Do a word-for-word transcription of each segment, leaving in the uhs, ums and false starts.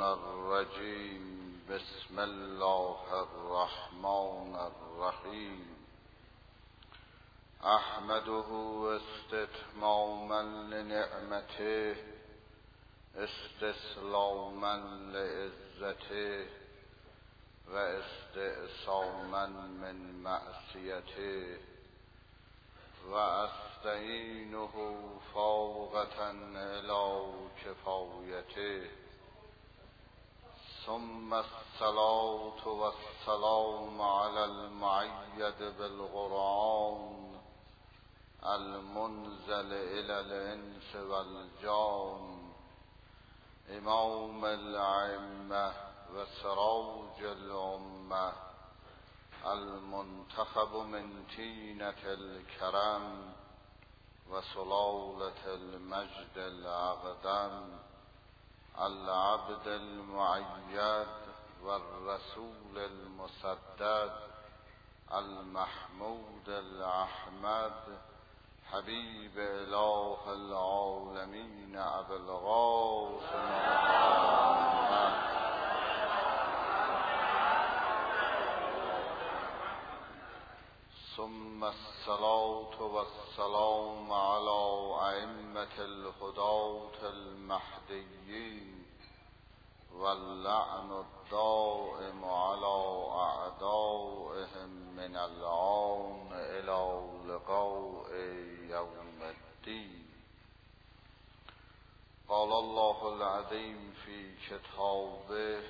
الشیطان الرجیم. بسم الله الرحمن الرحیم. احمده استتماما لنعمته استسلاما لعزته و استعصاما من معصیته و استعینه فوقة الی کفایته. ثم الصلاة والسلام علی المؤید بالقرآن المنزل الی الانس والجان امام الائمة و سراج الامة المنتخب من طینة الکرم و سلالة المجد الاقدم العبد المؤید و الرسول المسدد المحمود الاحمد حبیب اله العالمین ابی القاسم محمد ثم الصلاة والسلام على ائمة الهداة المهديين واللعن الدائم على أعدائهم من الآن إلى لقاء يوم الدين. قال الله العظيم في كتابه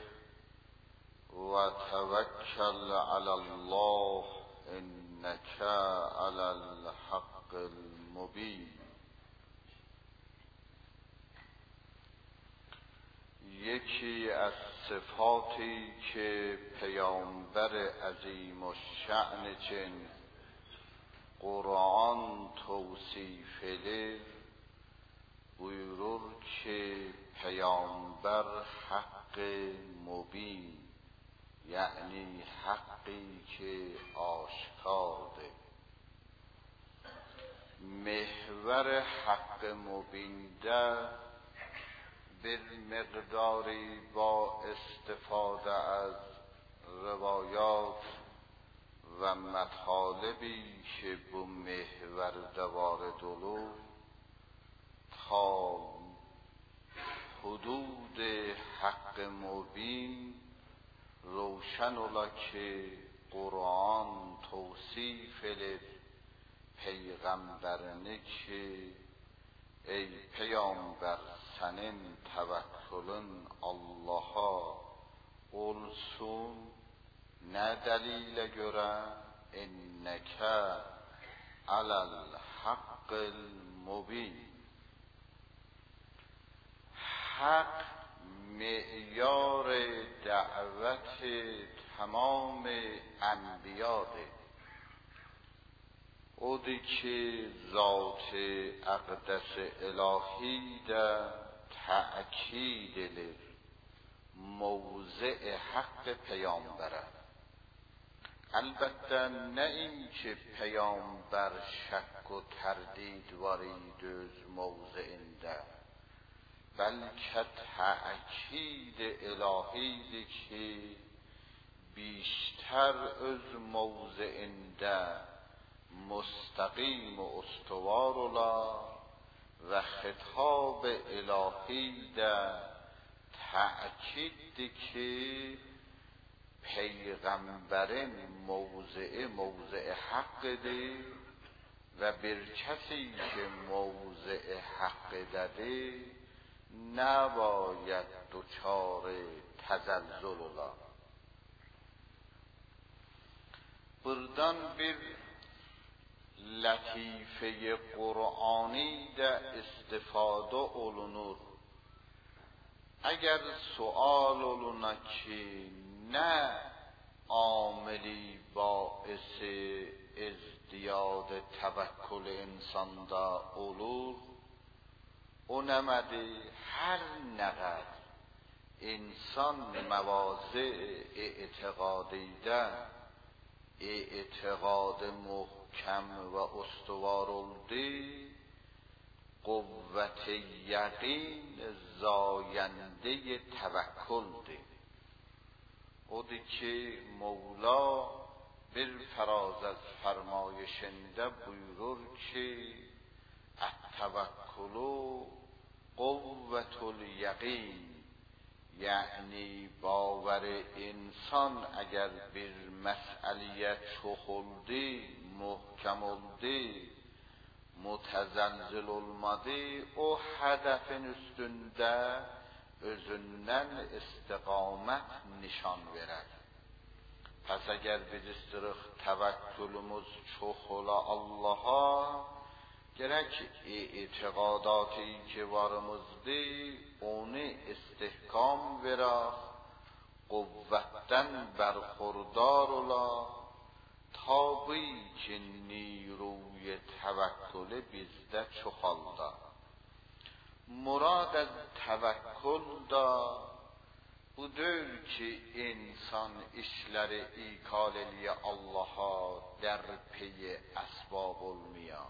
وتوكل على الله انک علی الحق المبین. یکی از صفاتی که پیامبر عظیم الشأن جن قرآن توصیف له بuyurur که پیامبر حق مبین، یعنی حقی که آشکاره. محور حق مبین ده به مقداری با استفاده از روایات و مطالبی که به محور دوار دلو تا حدود حق مبین روشن اولا که قرآن توصیف پیغمبرنه که ای پیامبر سنن توکلن الله اولسون نه دلیل گره انک علی الحق المبین. حق معیار دعوت تمام انبیاء او دی که ذات اقدس الهی ده تأکید لی موضع حق پیامبره. البته نه این که پیامبر شک و تردید وارید از موضع ده، بلکه تأکید الهی دی که بیشتر از موضع ده مستقیم و استوار اولا و خطاب الهی ده تأکید دی که پیغمبر موضع موضع حق دی و بر کسی که موضع حق داده نباید دچار تزلزل اولا. بردان بر لطیفه قرآنی ده استفاده اولونور. اگر سؤال اولونا که نه عاملی باعث ازدیاد توکل انسان دا اولور، اونمده هر نقدر انسان مواضع اعتقادی ده اعتقاد محکم و استوار الده قوت یقین زاینده توکل ده. او دی که مولا بالفراز از فرمایشنده بuyurur که التوکل قوت الیقین، یعنی باور انسان اگر bir مسئله çoxuldu محکم oldu mutezellil olmadı, o hedefin üstünde özünden istiqamət nişan verər. Pəs əgər biz istirik təvəkkülümüz çox ola Allaha, gerek itiqadatı ki varımızdı onu istihkam verək, quvvətdən bərxurdar ola, tabi ki نیروی توکل bizdə çoxalda. Murad az təvəkkül da budur ki insan işləri ikal eləyə Allaha در pey əsbab olmaya.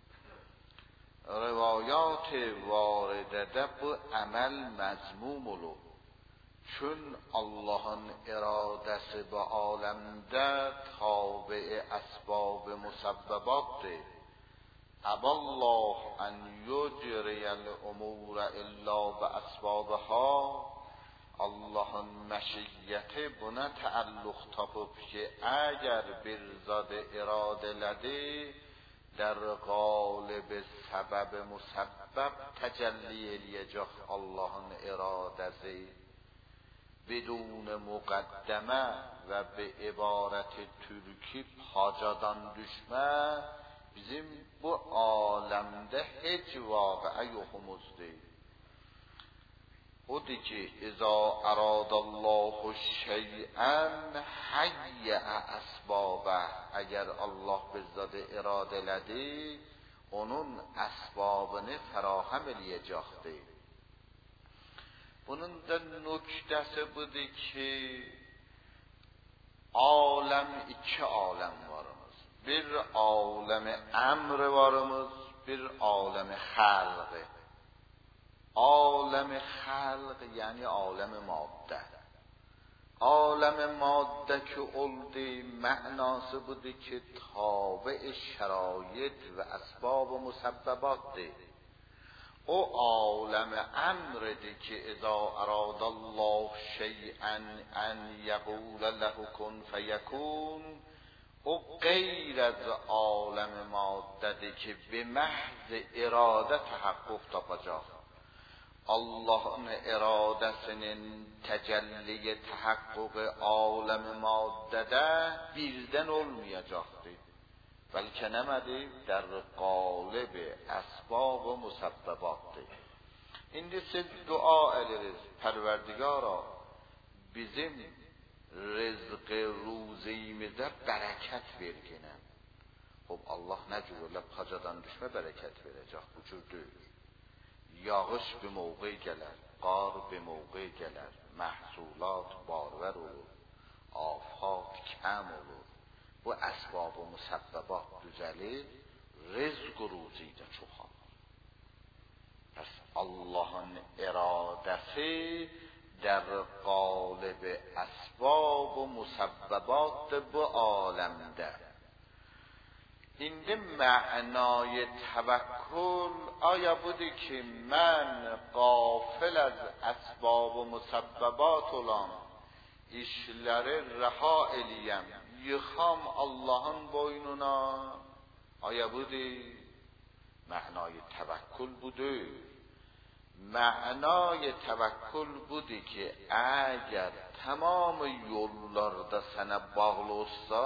روایات واردده bu əməl məzmum olur. Çün Allah'ın iradəsi bu aləmdə tabi əsbab musabbabatdır. Əballah ən yücriyəl umura illa bi əsbabها. Allah'ın məşiyyəti buna təəlluq tapıb ki, əgər bir zad iradələdi, در قالب سبب مسبب تجلی eləyəcək Allah'ın iradəsi. بدون مقدمه و به عبارت ترکی پاجادان düşmə bizim bu aləmdə heç vaqiə yoxumuzdur. Odur ki, اذا اراد الله شیئا حیأ اسبابه. Əgər Allah bizzat iradə elədi, onun əsbabını fərahəm eləyəcəkdir. Bunun da nöqtəsi budur ki, aləm iki aləm varımız. Bir aləm-i əmr varımız, bir aləm-i xəlq. Aləm-i xəlq yəni aləm-i maddə. Aləm-i maddə ki oldu, mənası budur ki, tabi şərait və əsbab-ı musabbabatdır. O aləm-i əmrdir ki, اذا اراد الله شیئا ان یقول له کن فیکون. O غیر از عالم مادədir ki, به محض iradə تحقق tapacaq. Allah'ın iradəsinin təcelli təhəqqüq aləm maddədə birdən olmayacaqdır. Bəlkə nəmədir? در قالب اسباب و مسبباتdır. İndi siz dua ederiz, Pərverdigara bizim rızq ruzimizə bərəkət verginə. Xub Allah nə cür elə pacadan düşmə bərəkət verəcək, bu cür deyil. Yağış bir موقع gələr, qar bir موقع gələr, məhsulat barvər olur, afat kəm olur. Bu əsbab و musabbabat düzəlir, rızq ruzi də çoxalır. Pəs Allah'ın iradəsi در قالب اسباب و مسببات bu aləmdə. İndi معنای توکل آیا بودی که من غافل از اسباب و مسببات olan işləri rəha eləyəm, yıxam Allah'ın boynuna? آیا بودی؟ معنای توکل budur. معنای توکل بودی که اگر تمام yollarda sənə bağlı olsa,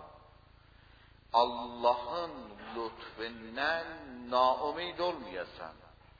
Allah'ın lütfündən naumid olmayasan.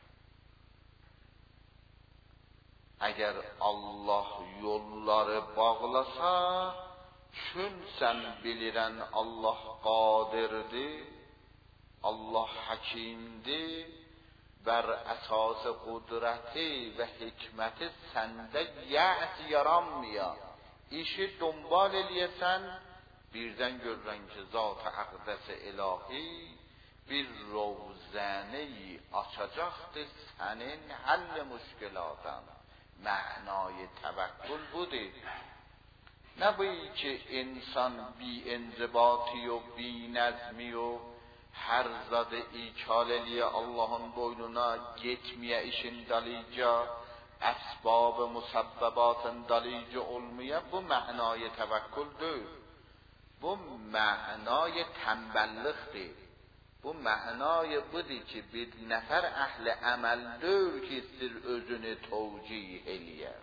Əgər Allah yolları bağlasa, çün sən bilirən Allah qadirdir, Allah həkimdir, bər əsas qudrəti və hikməti səndə yəs yaranmaya. İşi dombal eləyəsən, birdən görürən ki, zat-ı əqdəs ilahi bir روزنه‌ای açacaqdır sənin həll müşkilatın. معنای توکل بوده. نبایی که انسان بی انضباطی و بی نظمی و هر زده ای کاللی Allah'ın boynuna getmeye işin dalıca esbab musabbabatın dalıca olmaya bu معنای توکلdir. Bu معنای tembelliktir. Bu معنای budur ki bir nəfər əhli əməldir ki istir özünü tevcih eləyər.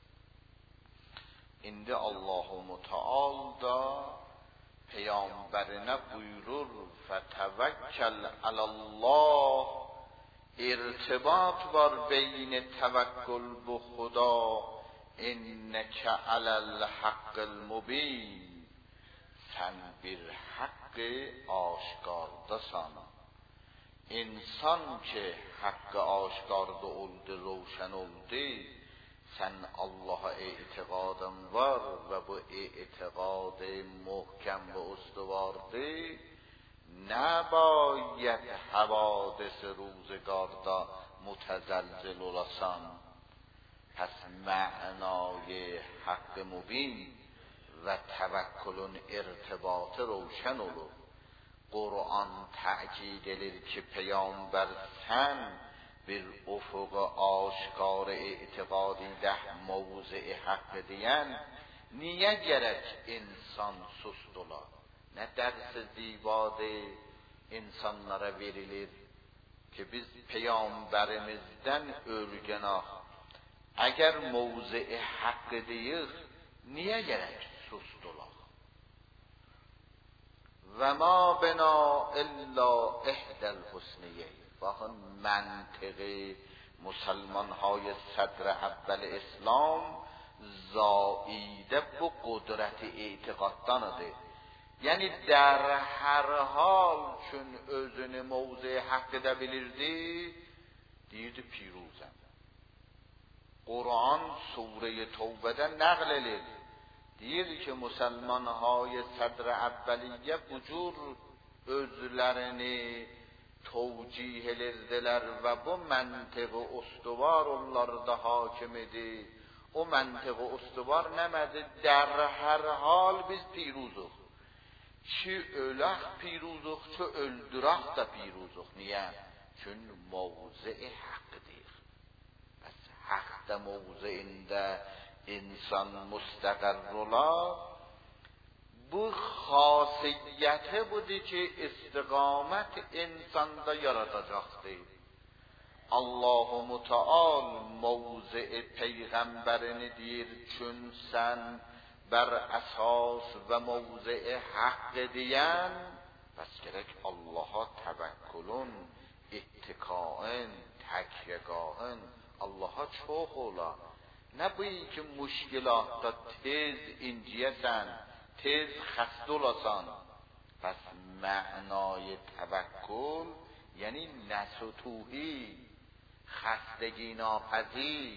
İndi Allahu Teala da Peyğəmbərinə buyurur fətəvəkkəl alallah, irtibat var beyn təvəkkül bu xuda, innəkə aləl haqqil mubin, sən bir haqqı aşkardasan. İnsan ki haqqı aşkarda oldu, roşan oldu, sen Allah'a itiqadın var ve bu itiqadı muhkem ve ustuvardı, نباید حوادث روزگارda متزلزل olasan. پس معنای حق مبین و توکلün irtibatı روشن olur. Kur'an ta'kid edir ki Peygamber sen bir ufuk aşkar itiqadidə mevzi haqq deyən niyə gərək insan sustular? Nə dərsi zibadı insanlara verilir ki biz Peygamberimizdən örgənaq. Əgər mevzi haqq deyik, niyə gərək sustular? و ما بنا الا احدى الحسنیین. bakın منطقه مسلمان های صدر اول اسلام زائیده bu قدرت اعتقادdanıdır. Yani در هر حال چون özünü موضع حق da bilirdi, deyirdi پیروزم. Kur'an Sure-i Tevbe'de نقل edir. Deyir ki Müslüman های صدر اولیه bu cür özlərini tevcih edirdiler ve bu məntiqi ustuvar onlarda hakim idi. O məntiqi ustuvar nəmədi? Der her hal biz piruzuq. Ki ölək piruzuq, ki öldürək da piruzuq. Niyə? Çünkü mevzi haqqdır. Bəs haqda mevziində insan müstəqər ola, bu xasiyyəti budur ki istiqamət insanda yaradacaqdır. Allah-u Müteal mevzi peyğəmbərini deyir, çün sən bər əsas və mevzi haqq deyən, bəs gərək Allaha təvəkkülün, ittika'ın, təkyəgahın Allaha çox ola. Nə bu ki müşkilatda tez inciyəsən, tez xəstə olasan. Pəs mənayı təvəkkül, yəni nəsutuhi, xəstəgi napəzir,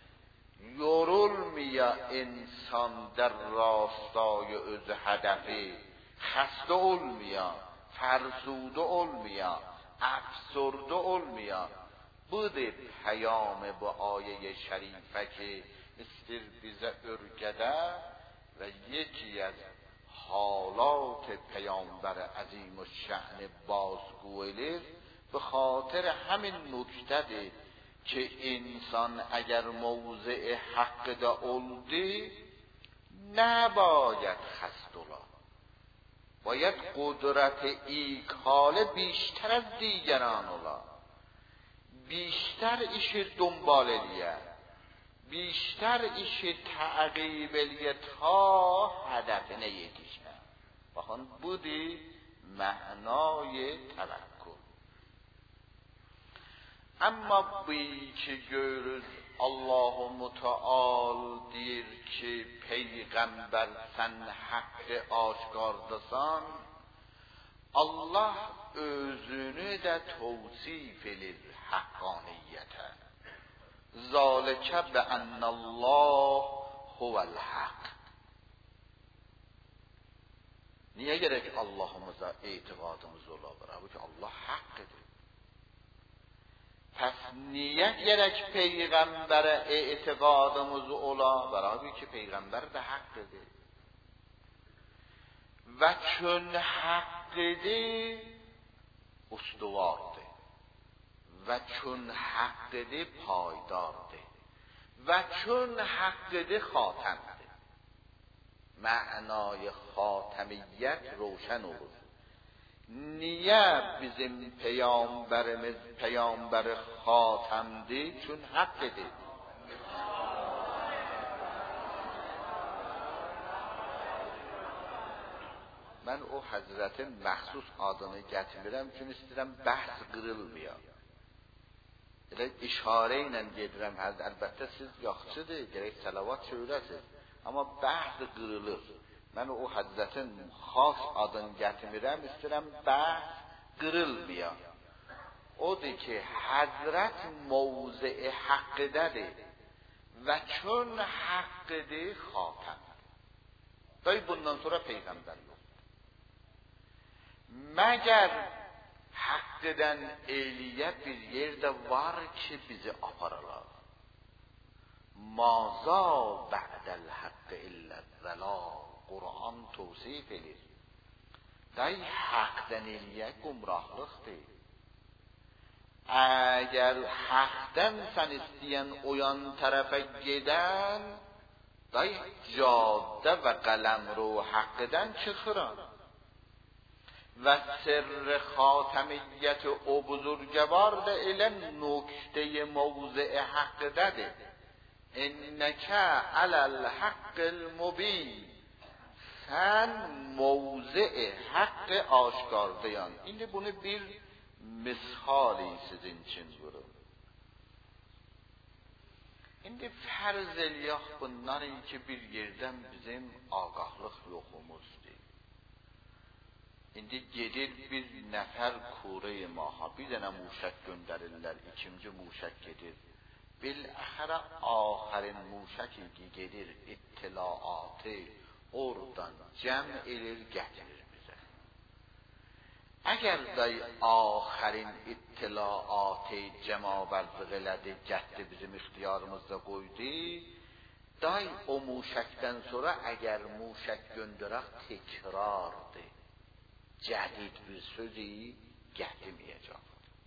yorulmaya insan در راستای öz hədəfi, xəstə olmaya, fərsudə olmaya, əfsurdə olmaya. Budur پیام bu آیه شریفه که استر bize örgədə و یکی از حالات پیامبر عظیم الشأن بازگو edilir. به خاطر همین نکته که انسان اگر موضع حق دا oldu نباید خست ola. باید قدرت ایکاله بیشتر از دیگران ola. بیشتر işi دنبال eləyər. بیشتر işi تعقیب eləyər تا هدفine yetişmə. Baxın, budur mənayı təvəkkül. Amma bu ki görürüz Allah-u Müteal deyir ki Peyğəmbər sən haqqı aşkardasan, Allah özünü də tavsif edir haqqaniyyətə. Zaləkə və ennəlləh huvəl haqq. Niye gerek Allah'ımıza etiqadımız ola? Bırak ki Allah hakkıdır. Pes niye gerek peygambere etiqadımız ola? Bırak ki peygamber de hakkıdır. Ve çün hakkıdır ustuvardır. Ve çün hakkıdır paydardır. Ve çün hakkıdır خاتمdir. معنای خاتمیت روشن olur. Niye bizim peygamberimiz peygamber خاتمdir? Çün hakkıdır. Ben o Hazretin məxsus adını gətirmirəm, çünki istəyirəm bəhs qırılmaya. Elə işarə ilə gedirəm, əlbəttə siz yaxşıdır, gərək salavat söyləsiz. Amma bəhs qırılır. Mən o Hazretin xas adını gətirmirəm, istəyirəm bəhs qırılmaya. Odur ki, Hazret موضع haqqıdadır və çün haqqıdır xatəm. Day bundan sonra peyğəmbər yox. Məgər haqqıdan eliyə bir yerdə var ki, bizi aparalar. Maza ba'dəl haqqı illət zəlal. Qur'an tavsif edir. Day haqqdan eliyə gumrahlıqdır. Əgər haqqdan sən istəyən o yan tərəfə gedən, day caddə və qələm ro haqqdan çıxıran. و سر خاتمیت او بزرگوار ده الى نکته موضع حق داده انک علی الحق المبین sen موضع حق aşkardayan. İndi bunu bir misali sizin için buyurun. İndi fərz eləyək bunların ki bir yerdən bizim ağahlıq yoxumuzdur. İndi gedir bir nəfər Kure-i Maha, bir dənə muşək göndərirlər, ikinci muşək gedir. Biləxərə axərin muşəki ki gedir, ittilaatı oradan cəm elir, gətirir bizə. Əgər day axərin ittilaatı cəmabərzıq elədi, gətdi bizim ixtiyarımızda qoydu, day o muşəkdən sonra əgər muşək göndərək tekrardır. Cədid bir sözü gətirməyəcək.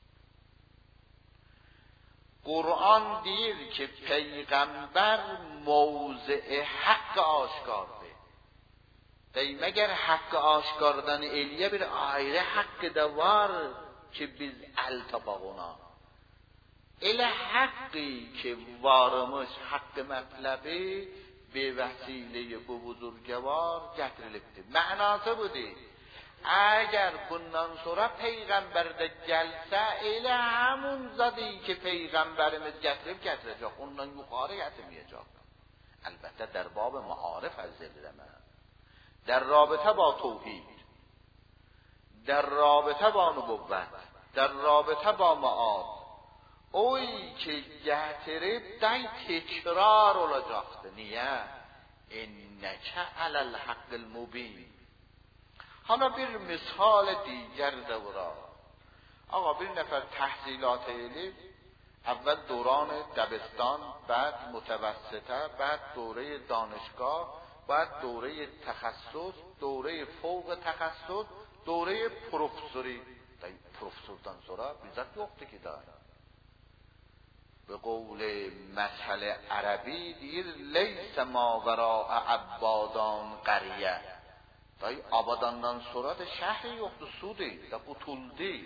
Qur'an deyir ki, Peyğəmbər mövzə haqqı aşkardır. Dey, məgər haqqı aşkardan eliyə bir ayrı haqqı da var ki, biz əl tapaq ona. Elə haqqı ki, varımız haqqı mətləbi be vəsilə bu buzurgəvar gətirilibdir. Mənası budur. Əgər bundan sonra Peyğəmbər də gəlsə, elə həmun zadı ki, Peyğəmbərimiz gətirib gətirəcək, ondan yuxarı gətirməyəcək. Əlbəttə, در باب معارف از ذلرمه، در رابطه با توحید، در رابطه با نبوت، در رابطه با معاد، اوی که gətirib day tekrar olacaqdır. Niyə? İnnəkə aləl haqqil mubin. حالا bir misal دیگر دورا. آقا bir نفر تحصیلات علم، اول دوران دبستان، بعد متوسطه، بعد دوره دانشگاه، بعد دوره تخصص، دوره فوق تخصص، دوره پروفسوری. پروفسورdan sonra bizzat yoktu ki daha. به قول مثل عربی دیر لیس ما وراء عبادان قریه. Day abadandan sonra da şəhri yoxdur, sudur, da qutuldu.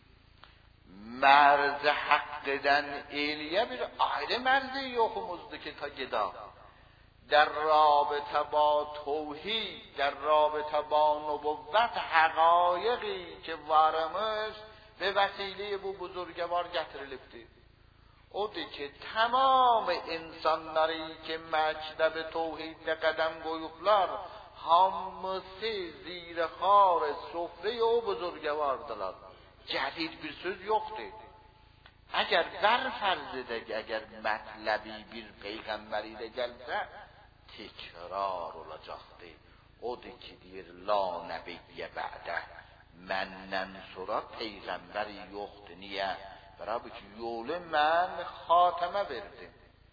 Mərzi haqqıdan eliyə bir ayrı mərzi yoxumuzdur ki ta gedaq. در رابطه با توحید، در رابطه با نبوت حقایقی که varmış به وسیله bu بزرگوار gətirilibdir. Odur ki tamam insanları ki məktəb توحید qədəm qoyublar, hamısı zir xar sofre o buzurgavardırlar. Cədid bir söz yoxdur. Əgər ver fərz edək, əgər mətləbi bir peyğəmbəri də gəlsə, tekrar olacaqdır. o de ki deyir la nebiyye ba'de menden sonra peygamberi yoktu. Niye? Beraber ki yolu ben hateme verdim.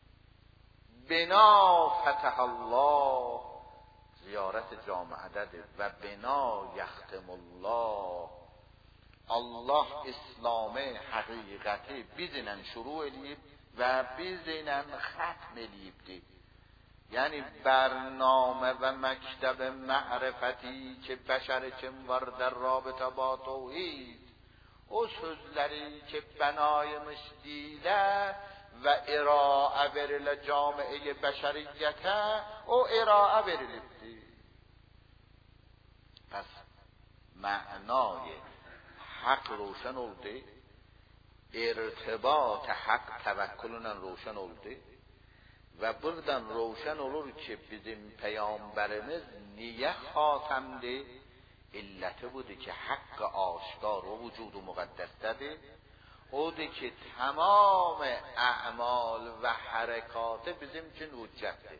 Bina fetح الله ziyaret camiadedir ve bina yختم الله. Allah İslam'ı hakikati bizle şuru edip ve bizle ختم edipdi. Yani برنامه و مکتب معرفتی که بشر için var در رابطه با توحید، o sözleri ki benaymış dile ve irae verile camiye beşeriyete, o irae verilipti. Pes معنای حق روشن oldu, ارتباط حق توکلundan روشن oldu ve buradan روشن olur ki bizim peygamberimiz niye hatemdi? İlleti budur ki hakkı aşkar و vücudu muqaddesdedir. Odur ki tamam اعمال و حرکات bizim için hüccettir.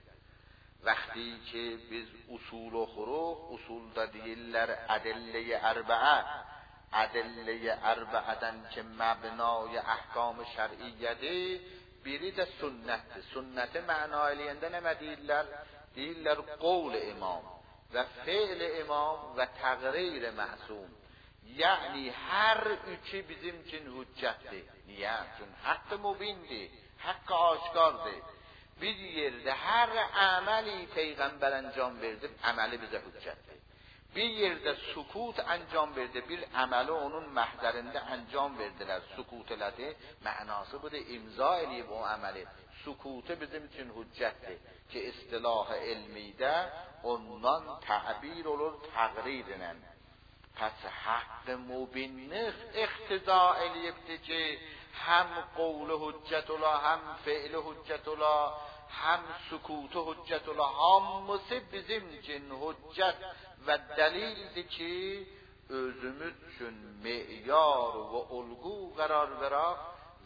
Vakti ki biz usul و خروق usulda değiller adille-i erbe'e, adille-i erbe'eden ki mebnای احکام şer'iyyedir, biri de sünnettir. Sünneti manayeliyende ne değiller? Değiller قول imam ve fiil imam ve taqrir masum. Yani her üçü bizim için hüccettir. Niye? Çünkü hakkı mubindi, hakkı aşkardır. Bir yerde her ameli peygamber enjam verdi, ameli bize hüccettir. Bir yerde sukut enjam verdi, bir ameli onun mahzerinde enjam verdiler, sukut elədi. Manası budur, imza eləyib o ameli. Sukutu bizim için hüccettir ki istilah ilmide ondan ta'bir olur taqrirlə. Pes hakkı mubinlik iqtiza eləyibdi ki hem qavlu hüccet ola, hem fiili hüccet ola, hem sukutu hüccet ola, hamısı bizim için hüccet ve delildi ki özümüz için meyar ve olgu karar veraq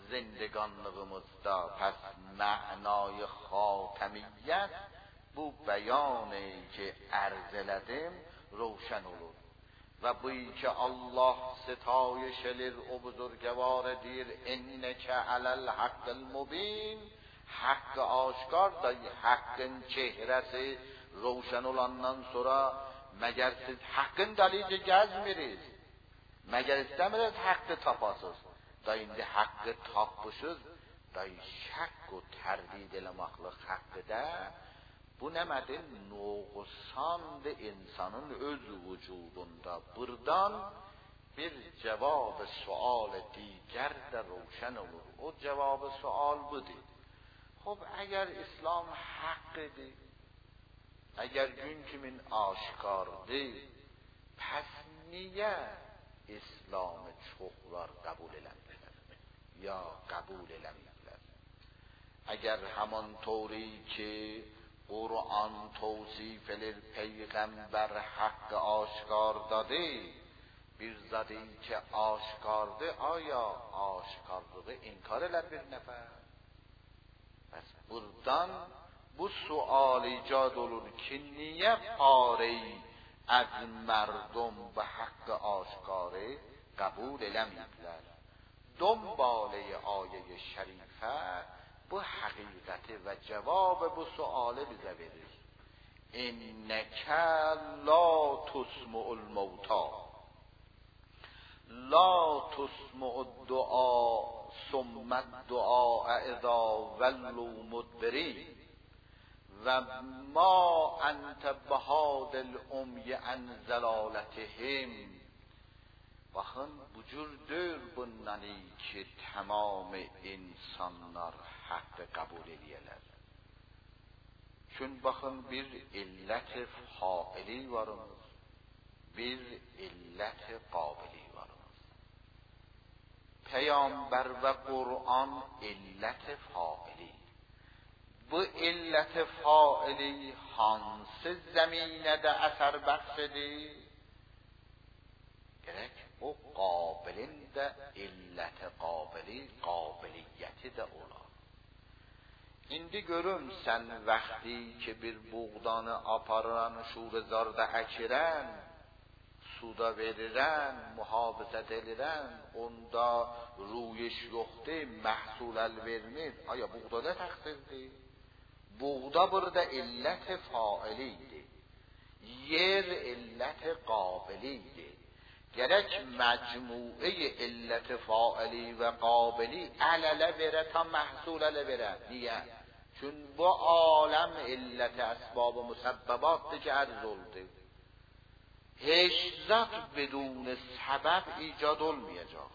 zindeganlığımızda. Pes ma'nay hatemiyet bu beyanı ki arz elədim روشن olur. و بویی که الله ستایش لر او بزرگوار دیر انک علی الحق المبین، حق آشکار da hakkın çehresi روشن olandan sonra مگر siz hakkın dalici gezmiriz, مگر istemirsiniz hakkı tapasız da indi hakkı tapmışız da şak و terdid eləmaqlıq haqqıda. Bu nemedir? Nuqsandı insanın öz vücudunda. Buradan bir cevab sual diger de روشن olur. O cevab sual budur. خب اگر اسلام حقdir, اگر gün kimin aşkardır, pes niye İslam'ı çoxlar kabul eləmirlər? Ya kabul eləmirlər? Eğer haman طوری ki قرآن توصیف پیغمبر حق آشکار داده، bir zadi که آشکارده آیا آشکارlığı inkar eder bir nefer؟ پس buradan bu sual ایجاد olur ki niye pare از مردم به حق آشکاره قبول eləməyiblər؟ دنباله آیه şerife bu hakikati ve cevabı bu suale bize verir. İnneke la tusmu'ul mevta, la tusmu'ud dua, summed dua iza vellu mudbiri ve ma ente behadil umyi en zelaletihim. Bakın bu cürdür bunları ki tamam insanlar hakkı kabul ediyorlar. Çünkü bakın bir illet-i faili varımız, bir illet-i kabili varımız. Peygamber ve Kur'an illet-i faili. Bu illet-i faili hansı zeminede eser bəxşedir? Gerek o qabilin de illet-i qabili, qabiliyyeti de olar. İndi görüm sen vakti ki bir buğdanı aparan şuurezarda əkiren, suda veriren, muhafizet ediren, onda ruyiş yoktu, məhsul el vermir. Aya buğdada təqsirdir? Buğda burada illət failiydi. Yer illət qabiliydi. Gerek mecmu'e illət faili ve qabili ələlə verə ta məhsul ələ verə. Niye? Çün bu alem illət əsbab-ı musabbabatdır ki arz oldu. Hiç zat بدون sebep ایجاد olmayacak.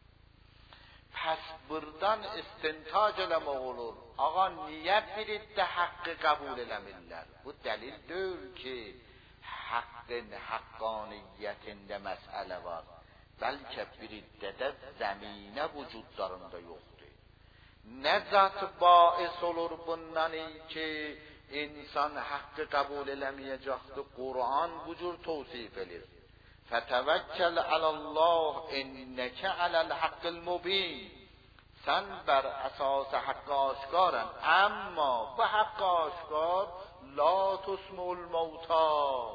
Pes buradan istintac eləmək olur. Ağa niye bir iddə hakkı kabul eləmirlər? Bu delil değil ki hakkın hakkaniyetinde mesele var. Belki bir iddədə zemine vücudlarında yoktur. Ne zat bais olur bundan ki insan hakkı kabul eləməyəcəkdir. Kur'an bu cür tavsif edir. Fetevekkel alallah inneke alel hakkil mubin. Sen ber esas hakkı aşkarın. Ama bu hakkı aşkar la tusmul mevta.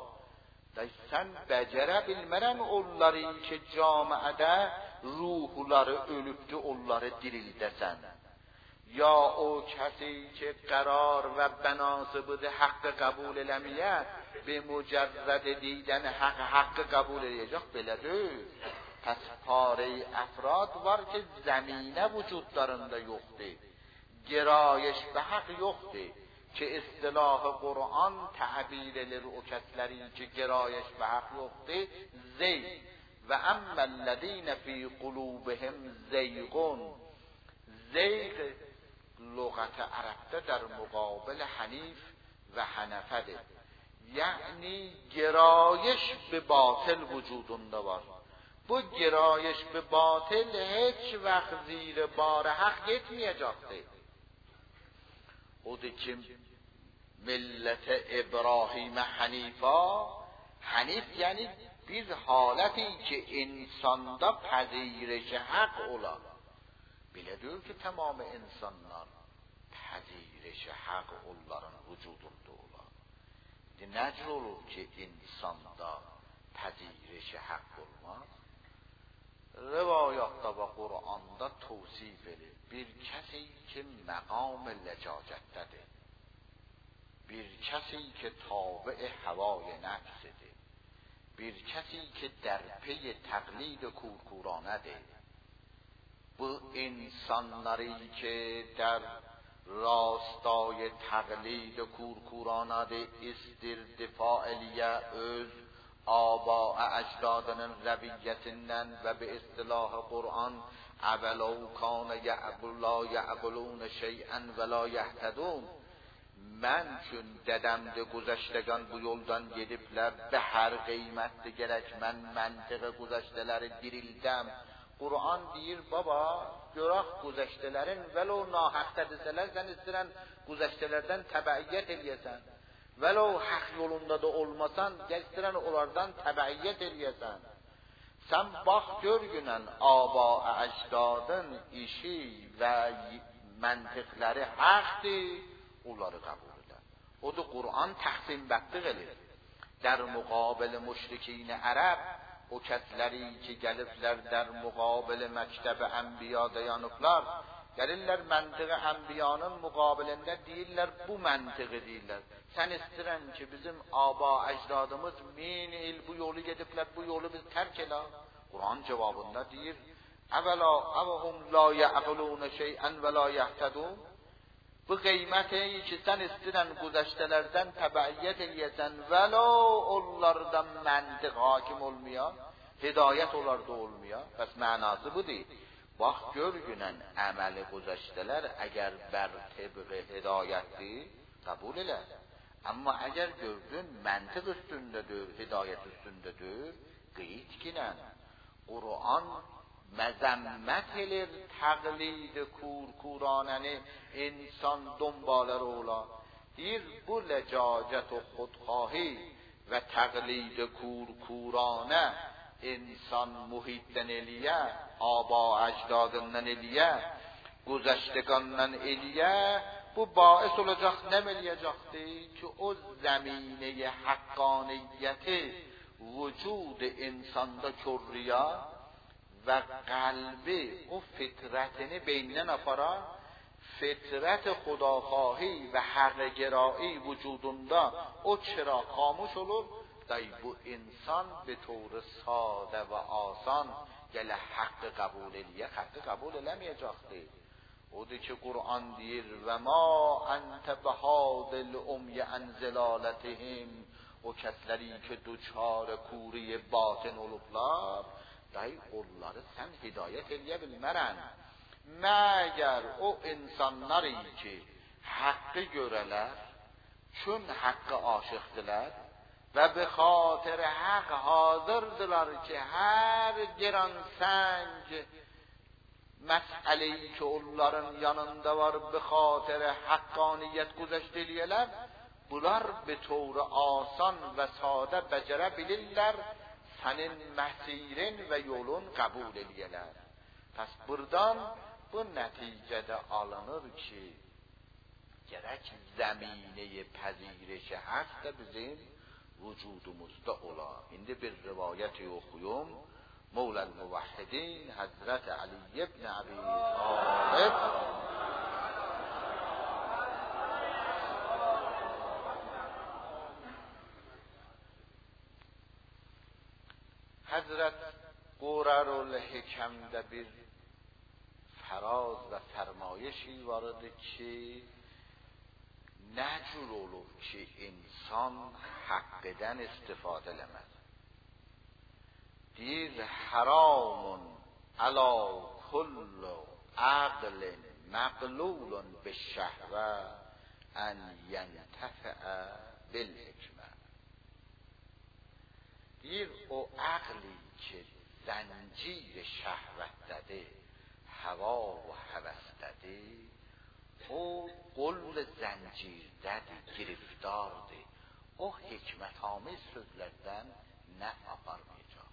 Sen becere bilmerem onları ki camiada ruhları ölübdü onları dirildesen. Ya o kسی که قرار و بناسب بوده حق قبول eləməyə به مجرد دیدن حق حق قبول eləyəcək belə deyil. Pes pare افراد var ki زمینه vücudlarında yoktur. Gerayış به حق yoktur. Ki istilah Kur'an تعبیر edir o kəsləri ki gerayış به حق yoktur. Zeyg ve اما الذين في قلوبهم زیغون. زیغ لغت عربده در مقابل حنیف و حنفده، یعنی گرایش به باطل وجودونده var. Bu گرایش به باطل هیچ وقت زیر بار حق yetmeyecekti. Odur ki millet İbrahim Hanifa, Hanif yani bir haleti ki insanda peziriş hak ola. Bile diyor ki tamamı insanlar peziriş hak onların vücudunda ola. Necr olur ki insanda peziriş hak olmaz? Rivayatda ve Kur'an'da tavsif edilir. Bir kesi ki maqam lecacettedir. Bir kesi ki tabi havai nefsidir. Bir kesi ki در پی تقلید کورکورانه‌dir. Bu insanları ki در راستای تقلید کورکورانه استردفاع الیه öz آباء اجدادının رویتیnden و به اصطلاح قرآن اولو کان یعقلا یعقلون شیئا ولا یهتدون. من چون dedemde گذشتگان bu yoldan gediblər به هر قیمت gerek mən məntiq گذشتələri dirildim. Kur'an deyir baba görək güzəştələrin vəlo nahaqda desələr sən istəyirən güzəştələrdən təbəiyyət eləyəsən. Vəlo haq yolunda da olmasan istəyirən onlardan təbəiyyət eləyəsən. Sən bax gör günən aba əcdadın işi və məntiqləri haqdır, onları qəbul edən. O da Kur'an təqsim bəqdiq edir. در مقابل مشرکین عرب o kəsləri ki gəliblər در مقابل məktəb ənbiya dayanıblar, gəlirlər məntiqi ənbiyanın müqabilində deyirlər bu məntiqi deyirlər. Sən istəyirən ki bizim aba əcdadımız min il bu yolu gediblər, bu yolu biz tərk elə. Kur'an cavabında deyir əvəla əvəhum la yəqlun şeyən və la yəhtədun. Bu qiyməti ki sən istəyirən güzəştələrdən təbəiyyət eləyəsən vəlo onlardan məntiq hakim olmuyor, hidayət onlarda olmuyor. Bəs mənası bu deyil. Bax gör günən əməli güzəştələr əgər bər təbiq hidayətdir, qəbul elə. Amma əgər gördün məntiq üstündədir, hidayət üstündədir, qeyd kinən. Kur'an مذمت edir تقلید کورکورانه انسان دنباله رولا. دیر bu لجاجت و خودخواهی و تقلید کورکورانه انسان محیطن الیه، آبا اجدادن الیه، گذشتگانن الیه، bu باعث olacaq nə eləyəcəkdir ki, o zəminəyə haqqaniyyəti vücud insanda körriya və qəlbi o fitrətini beynindən apara, fitrət خداخواهی və حقگرایی vücudunda o چرا خاموش olur دای bu insan به طور ساده و آسان گله حق قبول الیه حق قبول لمیجاخته اوده که قرآن دیر و ما انت بهاد الامی عن زلالتهم و کسleri که دوچار کوری باطن olublar دای onları sen hidayet eləyə bilmərən məgər o insanları ki haqqı görələr çün haqqı aşıqdilər و به خاطر حق حاضردırlar ki her giran سنگ مسئله‌ای که onların yanında var به خاطر حقانیت گذشته eləyələr bunlar به طور آسان و ساده بجره bilirlər senin məhsirin və yolun qəbul eləyələr. Pəs buradan bu nəticədə alınır ki gerek زمینه پذیرش هست bizim vücudumuzda ola. İndi bir rivayeti okuyum. Mevla el-Muvahhidin Hazreti Ali ibn Abi Talib Hazret Qurarul-Hikem'de bir faraz ve fermayişi vardı ki نجور olur ki insan haqqıdan istifadə eləməz. Deyir, haramun ala kullu aqlin məqlulun bişşəhvə ən yəntəfəə bil hikmə. Deyir, o aqli ki zəncir şəhvətdədir, hava və həvəsdədir, o قلب زنجیردədir, giriftardır. O hikmətamiz sözlərdən nə aparmayacaq.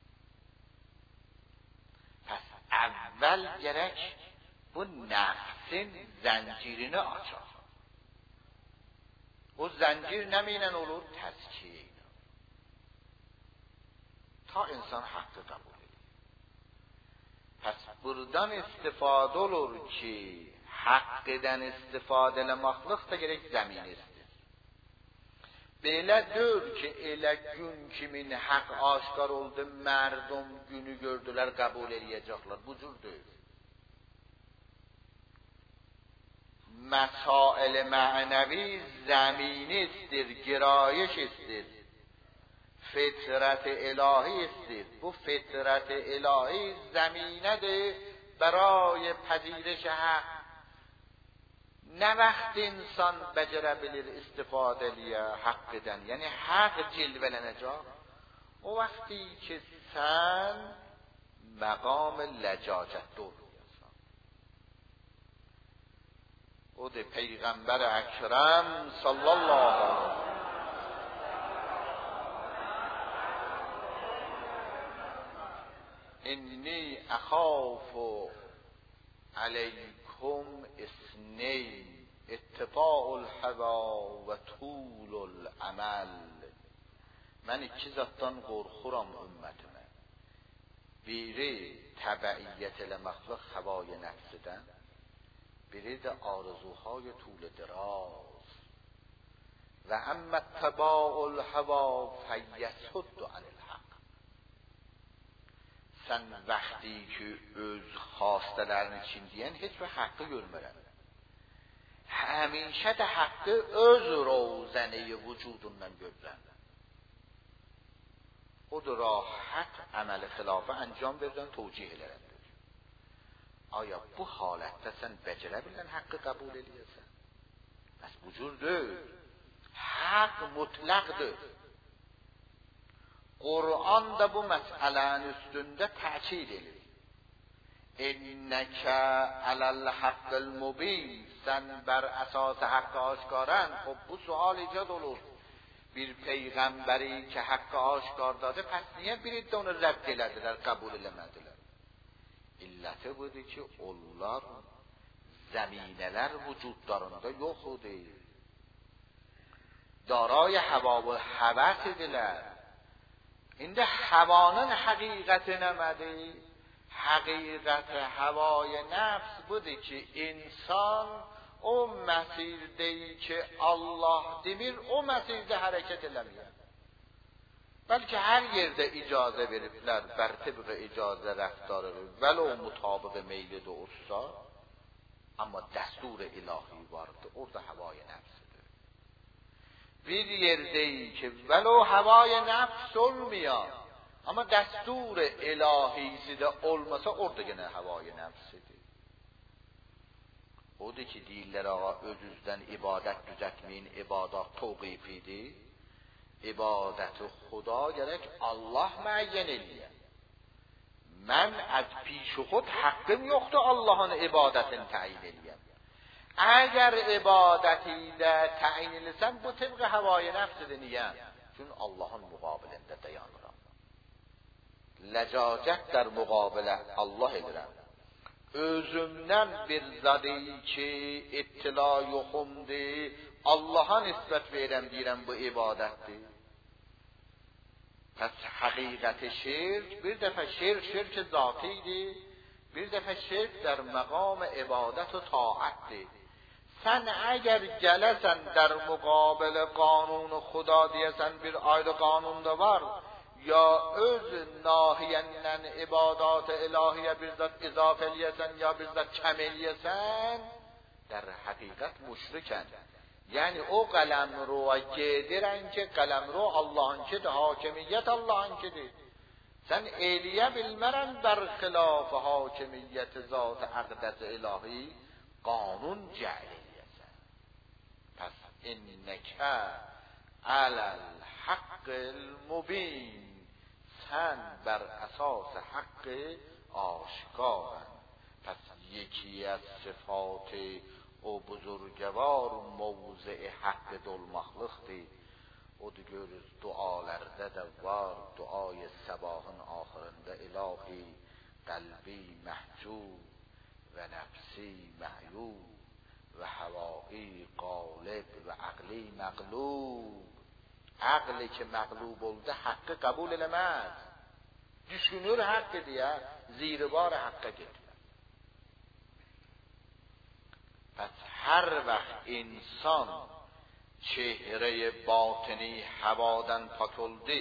Pəs əvvəl gərək bu nəfsin zəncirini açaq. O zəncir nəmiylə olur? Təzkiyə ilə. Ta insan haqqı qəbul edir. Pəs buradan istifadə olur ki haqqıdan istifadə eləmaqlıq da gerek zəminəsidir. Belə dör ki, elə gün kimin haqq aşkar oldu, mərdum günü gördülər, qəbul eləyəcəklər. Bu cür deyil. Məsail mənəvi zəminəsidir, girayişdir. Fitrət ilahidir. Bu fitrət ilahi zəminədir برای پذیرش حق. نه وقت انسان بجره bilir استفاده لیه حقیدن یعنی حق جلوه او وقتی که سن مقام لجاجت دور بیاسن او ده پیغمبر اکرم صلی الله علیه انی اخاف علیکم اثنین اتباع الهوا و طول العمل. من iki zatdan qorxuram ümmətimə. Biri təbəiyyət eləməklə havaya nəfsidən, biri də arzuهای طول دراز. و اما اتباع الهوا فیصد عن الحق. Sən vaxtı ki öz xastələrini için deyən heç bir haqqı görmürəm. Həmişə də haqqı öz روزنه vücudundan görürəm. O da rahat əməl xilafə انجام verdən توجیه elərəndir. Aya bu halətdə sən becərə bilən haqqı qəbul eləyəsən? Bəs bu cür deyil. Haqq mutlaqdır. Qur'an da bu məsələnin üstündə təkid edir. İnnəkə aləl haqqil mubin. Sən bər əsas haqqı aşkaran. Xub bu sual icad olur. Bir peyğəmbəri ki haqqı aşkardadır, pəs niyə bir iddə onu rədd elədilər, qəbul eləmədilər? İlləti budur ki, onlar زمینler وجود دارند یا خوده دارای هوا و هوس دلر اینده هوانن حقیقت نمده حقیقت هوای نفس بوده که انسان او مسیر دی که الله دمیر او مسیر ده حرکت لمیه بلکه هر یرده اجازه برفلر بر طبق اجازه رفتار ولو مطابق میل دو استاد اما دستور الهی وارد ارد هوای نفس ده بیر یرده ای که ولو هوای نفس سل میاد اما دستور الهی سیده olmasa orada gene havai nefsidir. Odur ki deyirlər ağa özüzdən ibadət düzətməyin ibadat tevqifidir. İbadəti xuda gərək Allah müəyyən eləyər. Mən az پیش خود haqqım yoxdur Allahın ibadətini təyin eləyəm. Əgər ibadəti də təyin eləsən bu təbq havai nefsidir niyə? Çünki Allahın müqabilində dayanıram. Ləcacət در مقابل Allah edirəm. Özümdən bir zadı ki ittila yoxumdur, Allah'a nisbət verirəm deyirəm bu ibadətdir. Pəs həqiqəti şirk, bir dəfə şirk şirk zatidir, bir dəfə şirk در مقام ibadət و taatdir. Sən əgər gələsən در مقابل قانون خدا deyəsən bir ayrı qanun da var, یا öz nahiyəndən ibadat ilahiyə bir zat izafə eləyəsən ya bir zat kəm eləyəsən در həqiqət müşrikən. Yəni o qələm ruğa gedirən ki qələm ru Allah'ınkidir, hakimiyyət Allah'ınkidir. Sən eləyə bilmərən bər xilaf hakimiyyət zat əqdəs ilahi qanun cəl eləyəsən. Pəs innəkə aləl haqqil mubin sen بر اساس حق آشکارن. پس یکی از صفات او بزرگوار موضع حق دل مخلوقتی. O da görürüz dualarda da var. Duayı sabahın ahirinde ilahi qalbi mahcub ve nefsi ma'yub ve havai qalib ve aqli maqlub. عقلی که مغلوب oldu hakkı kabul edemez. Düşünür hakkı diye zیر بار حقه گرفت. پس هر وقت انسان چهره باطنی هوادن پاک oldu،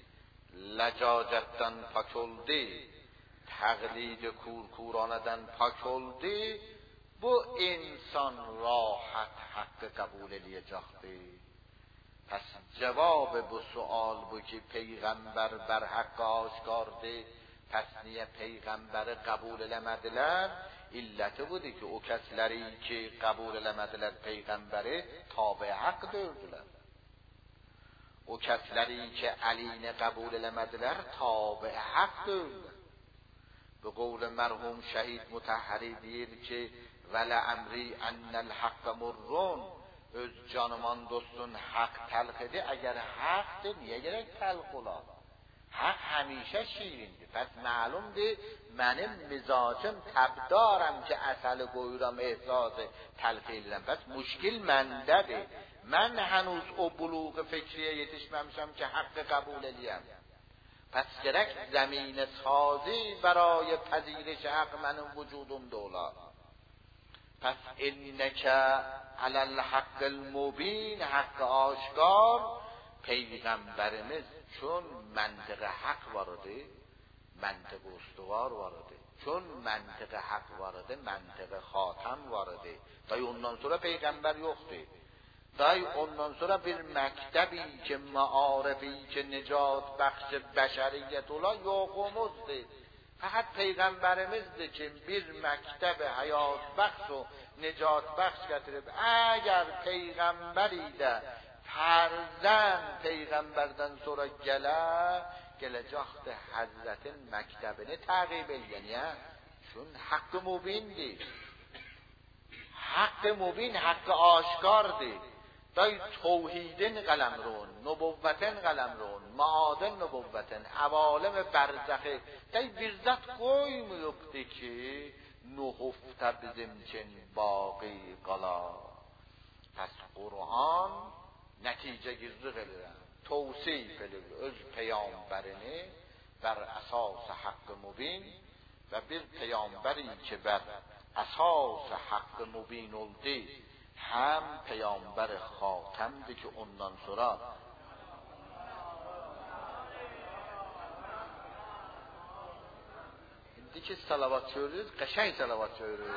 لجاجتن پاک oldu، تقلید کورکورانه‌دن پاک oldu، bu insan راحت hakkı kabul edecektir. پس جواب bu sual bu ki peygamber bər haqq aşkardı, pes niye peygamberi kabul eləmədilər? İlləti budur ki o kəsləri ki kabul eləmədilər peygamberi tabi haqq dördülər. O kəsləri ki əlini kabul eləmədilər tabi haqq dördülər. Bu qovl mərhum şəhid mutahhari deyir ki vələ əmri ennel haqq murrun. Öz canıman dostun haq təlq edi. Əgər haqdır, niyə gerək təlq ola? Haq həmişə şirindir. Pəs məlumdur, mənim mizacım təbdarəm ki, əsəli qoyuram, ehsası təlq edirəm. Pəs müşkil məndədir. Mən hənuz o buluğu fikriyə yetişməmişəm ki, haqqı qəbul edəyəm. Pəs gerək zəminə sazi برای پذیرش haqq mənim vücudumda ola. پس انک علی الحق المبین حق آشکار پیغمبرimiz چون منطق حق وارده منطق استوار وارده چون منطق حق وارده منطق خاتم وارده دای ondan sonra peygamber yoktu. دای ondan sonra bir mektebi ki معارفی که نجات بخش بشریت ola yokumuzdu. فقط پیغمبرمizdir ki bir mekteb hayat بخش و نجات بخش getirib eğer peygamberi de فرزند پیغمبرden sonra gələ gələcəkdir Hazretin məktəbini təqib eləyən ya. Çün haqqı mubindir. Haqqı mubin haqqı aşkardır. Day توحیدin قلمرون، نبوتن قلمرون، معادن نبوتن، عوالم برزخه. Day bir zat koymayıbdı ki نهفت بزمچن باقی قلا. پس قرآن نتیجه گیری قلرن توصیف قلر öz پیامبرنه بر اساس حق مبین و bir پیامبری که بر اساس حق مبین oldu هم پیامبر خاتمdi ki ondan sonra indi ki salavat söylüyoruz, qəşəng salavat söylüyoruz.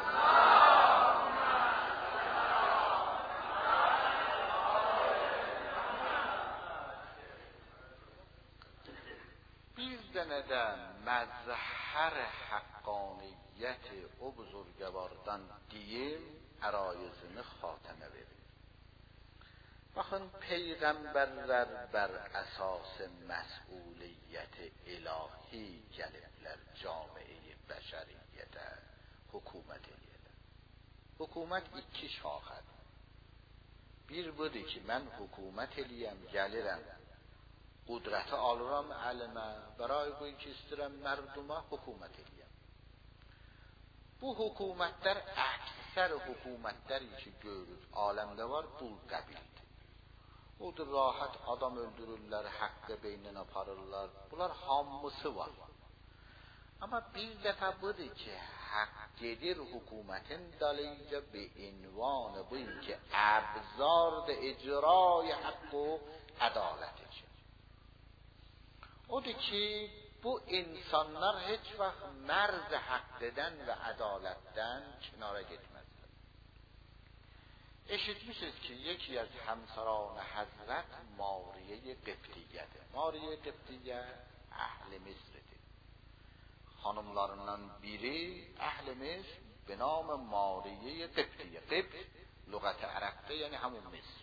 Bir dənə də məzhər haqqaniyyəti o buzurgəvardan deyim, ərayizini xatəmə verir. Baxın, peyğəmbərlər bər əsas məsuliyyət ilahi gəliblər camiə bəşəriyyətə, hükümət eləyələr. Hükümət iki şaxədir. Bir budur ki, mən hükümət eləyəm, gəlirəm, qudrəti alıram əlimə, bəray bu ki, istəyirəm mərduma hükümət eləyəm. Bu hükümətlər əksər hükümətləri ki, görür, aləmdə var, bu qəbildir. Odur, rahat adam öldürürlər, haqqı beynini aparırlar, bunlar hamısı var. Amma bir dəfə budur ki, haqq gedir hükümətin dalıca be invanı bu ki, əbzar-ı icra-i haqq و ədalət için. Odur ki, bu insanlar heç vaxt mərz haqqıdan və ədalətdən kənara getməzlər. Eşitmişsiniz ki, yeki az həmsaran Həzrət Mariye Qibtiyədir. Mariye Qibtiyə əhl-i Misr'dir. Hanımlarından biri əhl-i Misr be nam Mariye Qibtiyə. Qibt lüğət-i ərəbdə, yəni həmin Misr.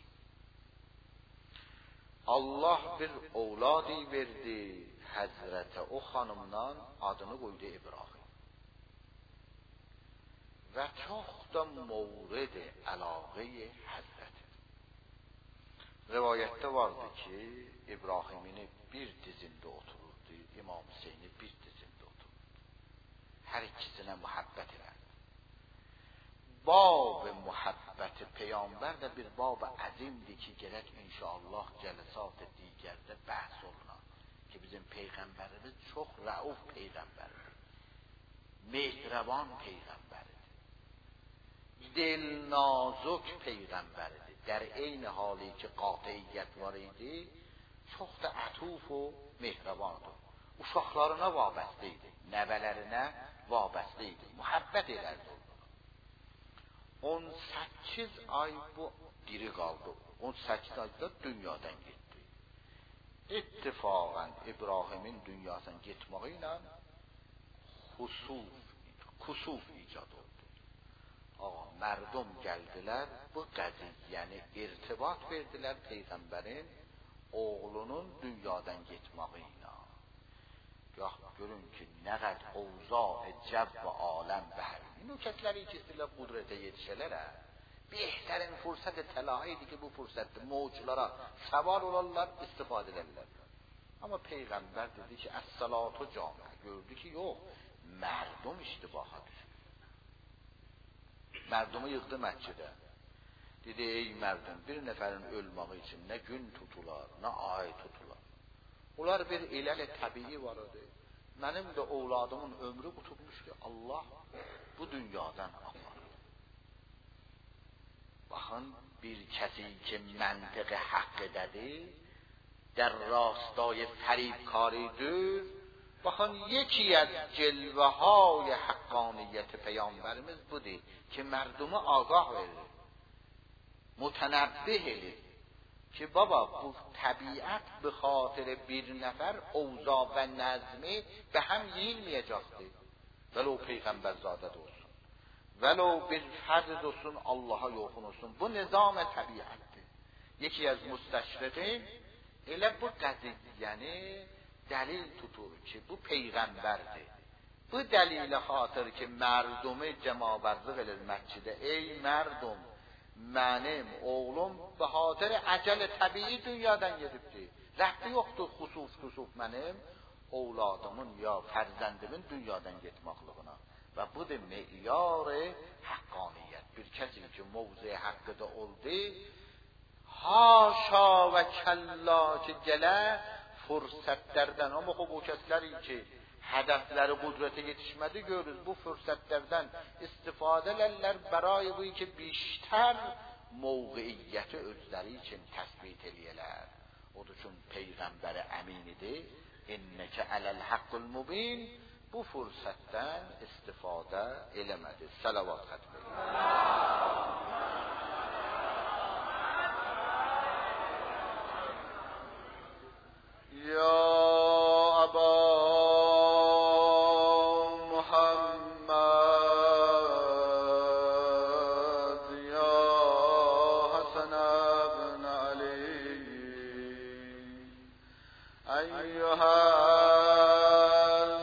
Allah bir ovladi verdi Həzrətə, o xanımdan adını qoydu İbrahim. Və çox da mövrid əlaqə Həzrəti. Rivayətdə vardı ki, İbrahimini bir dizində otururdu, İmam Hüseyni bir dizində otururdu. Hər ikisinə muhabbət elərdi. Bab muhabbəti Peyğəmbər də bir bab əzimdir ki, gerək inşallah cəlsat digərdə bəhs olunar. Ki bizim Peyğəmbərimiz çox rəuf Peyğəmbərdir. Mehriban Peyğəmbərdir. Dilnazuk Peyğəmbərdir. در عین حالی که قاطعیت var idi, çox da ətuf و mehribandır. Uşaqlarına vabəstə idi, nəvələrinə vabəstə idi, muhabbət edərdi. on səkkiz ay bu diri qaldı. on səkkiz ayda dünyadan getdi. İttifaqən İbrahimin dünyadan getməyi ilə xusuf, kusuf icad oldu. Ağa, mərdum gəldilər, bu qəziyyəni irtibat verdilər Peyğəmbərin oğlunun dünyadan getməyi ilə. Gah görün ki, nə qədər ovzaq cəv və aləm bəhər. Nükətləri ki, istəyirlər qudrətə yetişələrə, behterən fürsət təlahiydi ki, bu fürsətdə mövculara səvar olarlar, istifadə edirlər. Amma Peyğəmbər dedi ki, əs-salatu camə. Gördü ki, yox, mərdum iştibaha düşür. Mərdumu yığdı məscidə. Dedi, ey mərdum, bir nəfərin ölməyi üçün nə gün tutular, nə ay tutular. Onlar bir ilələ təbii var idi. Mənim də ovladımın ömrü qutubmuş ki, Allah bu dünyadan aparır. Baxın, bir kəsi ki, məntiqi haqqıdədir, در راستای فریبکاریdir. Baxın, یکی از جلوه های حقانیت پیامبرimiz budur که مردم آگاه verir, متنبه edir که بابا bu təbiət به خاطر bir nəfər اوضاع و نظمی به هم yiyilməyəcəkdir. ولو پیغمبر زاده olsun, ولو bir فرد olsun, Allah'a yoxun olsun. Bu nizam təbiətdir. یکی از مستشرقین elə bu qəziyyəni dəlil tutur ki, bu peyğəmbərdir. Bu dəlilə xatır ki, mərdumi cəmabərzıq elir məscidə. Ey mərdum, mənim oğlum به خاطر əcəl təbii dünyadan gedibdir. Rəhbi yoxdur xusuf xusuf mənim ovladımın ya fərzəndimin dünyadan getməklığına. و بود معیار حقانیت. bir کسی که موضع حق دا oldu haşa ve kella ki gele fırsatlerden, ama o kesleri ki hedefleri kudrete yetişmedi görürüz. Bu fırsatlerden istifadelerler برای bu ki بیشتر موقعیت özleri için tespit ediyorlar. O da için peygamber eminidir. İnneke alel hakkul mubin. Bu fırsattan istifade elemedi. Salavat hatmeyin. Ya Aba Muhammed, Ya Hasan ibn Ali, eyyuhel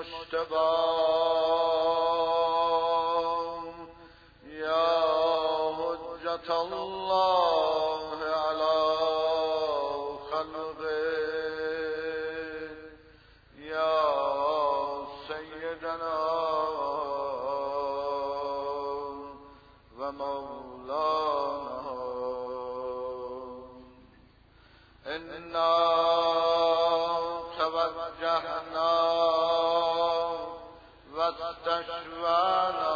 muştebam, Ya hüccetallah ala halqi, إنا توجهنا واستشفعنا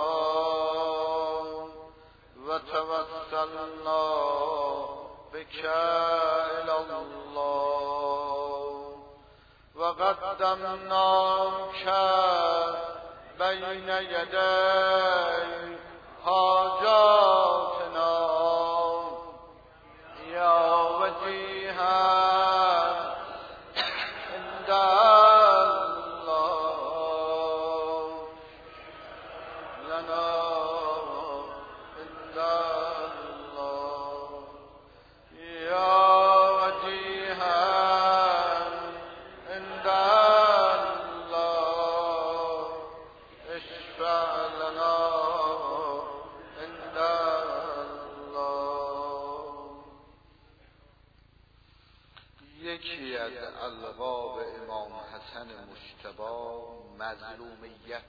وتوسلنا بك إلى الله وقدمناك بين يدي حاجاتنا يا وجيها عند الله لنا عند الله يا وجيها عند الله اشفع لنا عند یکی از القاب امام حسن مجتبی مظلومیت.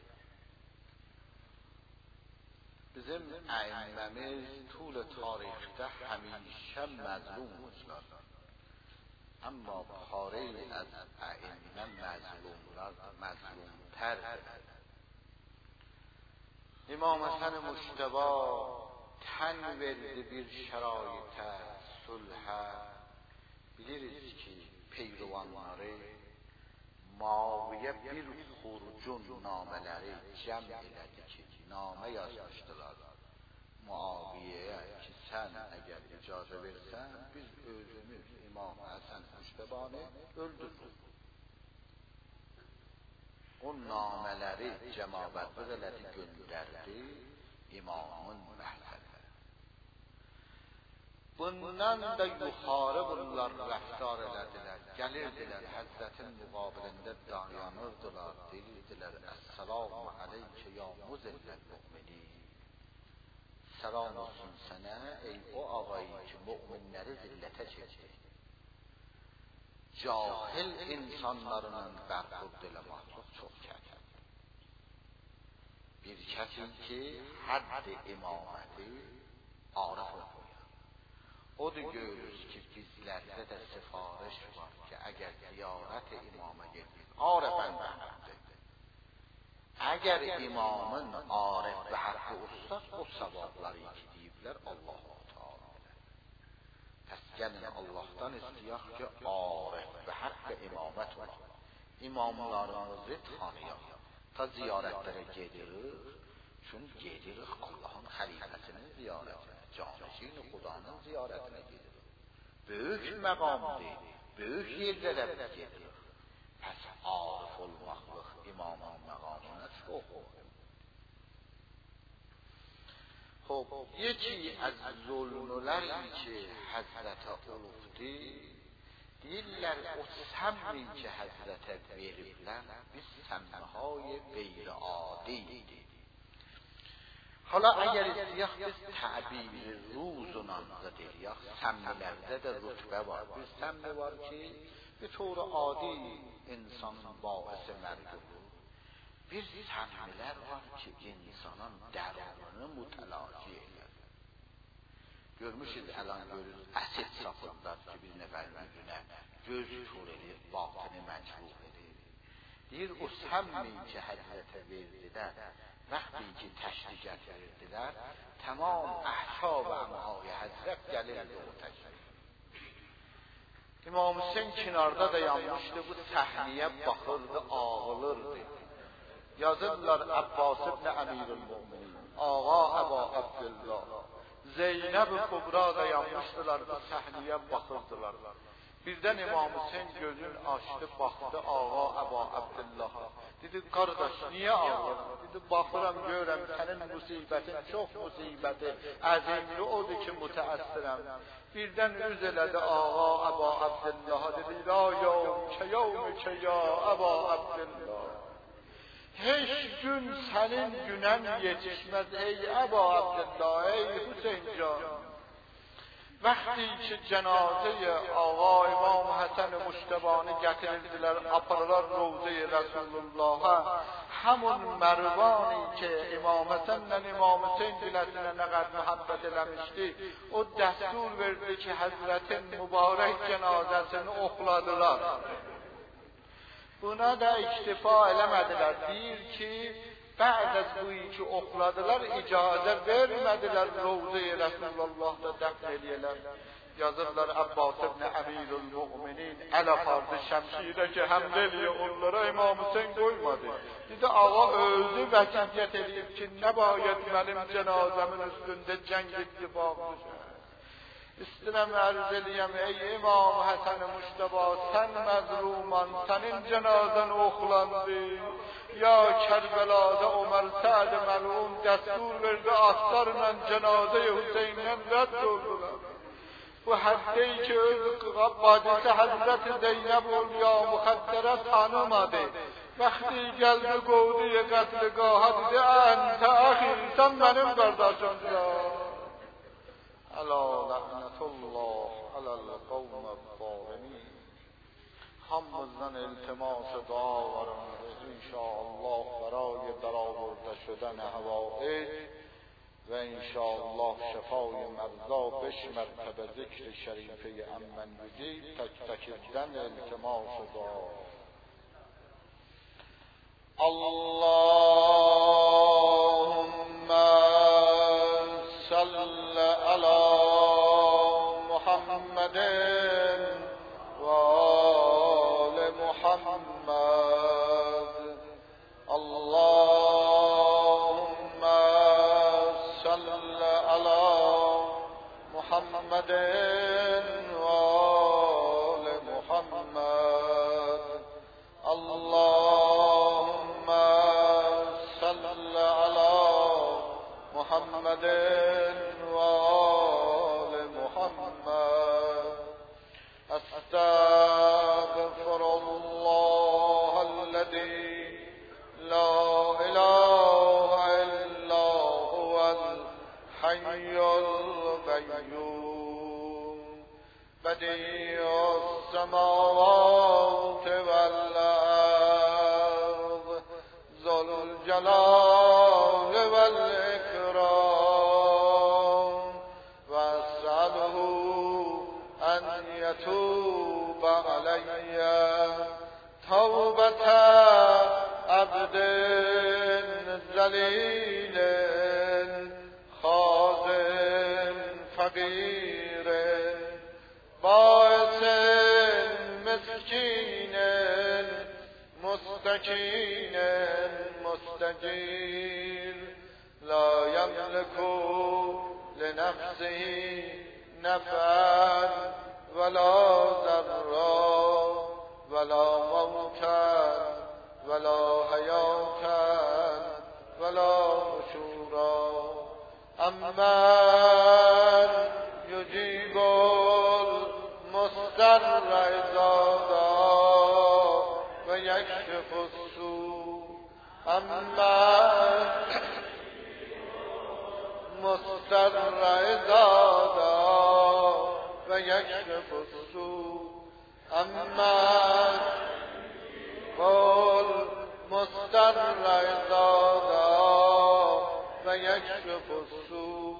bizim ائمemiz طول tarixdə həmişə məzlumuzlar. Amma pare az ائمه məzlumlar məzlumtərdir. İmam Həsən Mujteba tən verdi bir şəraitə, sulhə. Biliriz ki peyrovanları Muaviye bir xurcun nameleri cəm elədi ki name yazmışdılar Muaviye'ye ki sen eğer icazə versen biz özümüz İmam Həsən Mujtebanı öldürürüz. O nameleri cəmabətlıq elədi, göndərdi imamın məhzərinə. Bundan da yuxarı bunlar rəftar elədilər, gəlirdilər Həzrətin müqabilində dayanırdılar, deyirdilər Əssalamu aleykə ya muzilləl mü'minin. Salam olsun sənə ey o ağayı ki mü'minləri zillətə çəkdi. Cahil insanlarının bərxurd eləmaqlıq çox çətin. Bir kəsin ki hədd imaməti arif olur. O da görürüz ki bizlərdə də sifariş var ki əgər ziyarət imama gedir, arifən bəhərdir. Əgər imamın arif və haqqı olsa, o savabları ki deyiblər Allah-u Teala bilər. Pəs gəlin Allah'tan istəyək ki arif və haqqı imamət olaq. İmamlarımızı tanıyaq. Ta ziyarətlərə gedirik, çünki gedirik Allah'ın xəlifəsinin ziyarətinə. Canişin Xudanın ziyaretine gelir. Büyük məqamdır, büyük yerlərə gelir. Pəs arif olmaqlıq imamın məqamına çox olur. Xob, yeki az zulmləri ki Həzrətə olubdi, deyirlər o səmmi ki Həzrətə veriblər, biz səmmiهای غیر عادیdir. Hala əgər istəyək biz təbir ruzuna deyək, səmmilərdə də rütbə var. Bir səmmi var ki, bir طور adi insanın baisi mərd olur. bir sahneler var ki insanın derununu mutalaciye eder. Görmüşüz, alan görürüz, asit sapırlar ki bir nefer yüzüne göz kör edir, batını mecbur edir. Deyir, o səmmi ki Həzrətə verdilər, vəqti ki təşriqət verdilər, tamam əhşab əmhaya Həzrət gəlirdi o təşriq. İmam Hüseyin kinarda da yanmışdı, bu səhniyə baxırdı, ağılırdı. Yazırlar Abbas ibn Əmirül-Müminin, Ağa Əba Abdullah, Zeynəb-i Kubra da yanmışdılar, bu səhniyə baxırdılar. Birdən İmam Hüseyin gözünü açdı, baxdı Ağa Əba Abdullah'a. Dedi, qardaş, niyə ağır? Dedi, baxıram, görəm, sənin musibətin çox musibəti, əzimli odur ki, mütəəssirəm. Birdən üz elədi Ağa Əba Abdullah'a, dedi, la yavm ke yavm ke ya Əba Abdullah. Heç gün sənin günən yetişməz ey Əba Abdullah, ey Hüseyin can. Vəqti ki cənazəyə Ağa İmam Həsən Müştəbanı gətirirdilər, aparılar Rovzə-i Rəsulullah'a, həmun Mərvani ki İmam Həsənlə İmam Hüseyin diləsinə nə qədər mühabbət eləmişdi, o dəstur verdi ki Həzrətin mübarək cənazəsini oxladılar. Buna da iktifa eləmədilər. Deyir ki, bə'd az bu ki oxladılar, icazə vermədilər Rovzə-i Rəsulullah'da dəfn eləyələr. Yazırlar Abbas ibn Əmirül-Müminin əl apardı şəmşirə ki, həmd eləyə onlara İmam Hüseyin qoymadı. Dedi, ağa özü vəsiyyət edib ki, nə bayət mənim cənazəmin üstündə cəng ittifaq düşər. İstəyirəm ərz eləyəm, ey İmam Həsən Müştəba, sən məzluman, sənin cənazən oxlandı. Ya Kərbəlada Ömər Səd məlum dəstur verdi, atlarla cənazə-i Hüseyndən rədd oldular. Bu həddə ki, öz bacısı Həzrət-i Zeynəb Ulya müxəddərə tanımadı. Vəqti gəldi qovdiyə qətliqaha, dedi, əntə əxi, sən mənim qardaşımsan. Əla lənətullah aləl qavmə zalimin. Hamımızdan iltimas dua varımız inşallah برای برآورده شدن حوائج و انشاءالله شفای مرضا بش مرتبه ذکر شریفه امن بگید تک تکیدن التماس دعا. اللهم صل علی محمد و آل محمد. اللهم صل علی محمد و آل محمد. اللهم صل علی محمد و آل محمد. استغفر الله الذي لا إله إلا هو الحي القيوم بديع السماوات والأرض ذو الجلال والإكرام وأسأله أن يتوب علي توبة عبد ذلیل خاضع فقیر باعث مسکین مستکین مستجیر لا یملک لنفسه نفعا ولا ضرا ولا موتا ولا حیاتا ولا نشورا. امن یجیب المضطر اذا دعا و یکشف السوء. امن مضطر اذا دعا و یکشف السوء. امن قل مستر عبادا و یکشف السوء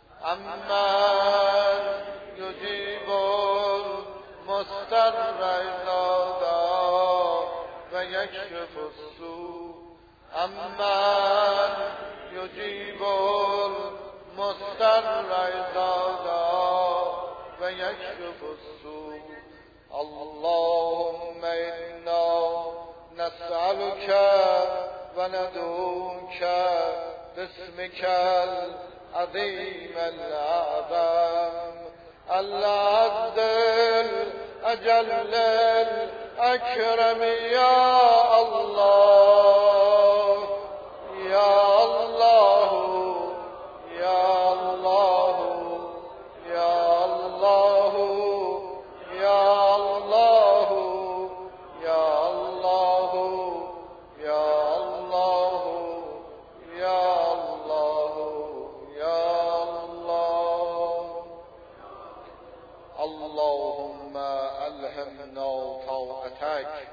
امن یجیب المضطر اذا دعا و یکشف السوء امن یجیب المضطر اذا دعا و یکشف السوء اللهم انا نسألك و ندعوك باسمك العظيم الأعظم العز الأجل الأكرم يا الله يا الله يا الله يا الله يا الله يا الله يا الله يا الله يا الله اللهم ألهمنا طاعتك